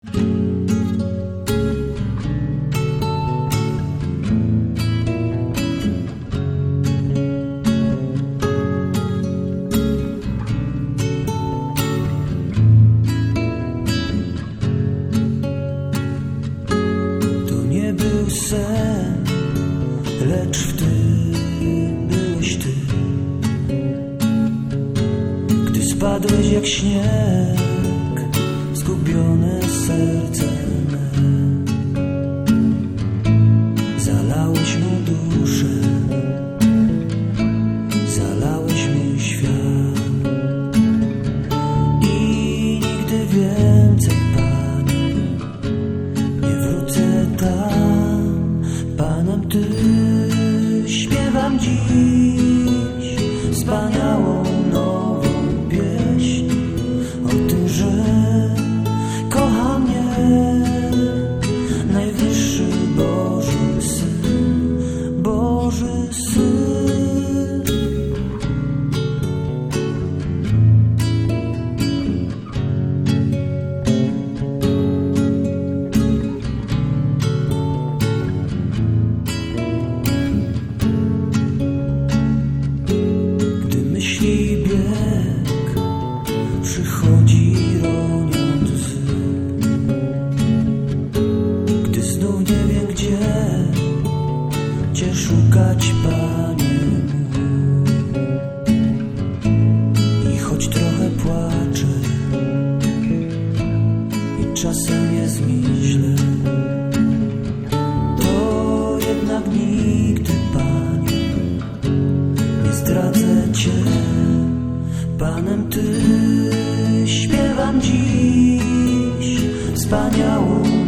Sen, lecz w tym byłeś ty, gdy spadłeś jak śnieg, zgubione serce me. Zalałeś mą duszę, zalałeś mój świat i nigdy więcej, Panie, nie wrócę tam. Panem Ty śpiewam dziś wspaniałą nową pieśń o tym, że kocha mnie najwyższy Boży Syn, Boży Syn. Bieg przychodzi roniąc łzy, gdy znów nie wiem gdzie Cię szukać, Panie mój. I choć trochę płaczę i czasem jest mi źle, to jednak nigdy, Panie, nie zdradzę Cię. Panem Ty śpiewam dziś wspaniałą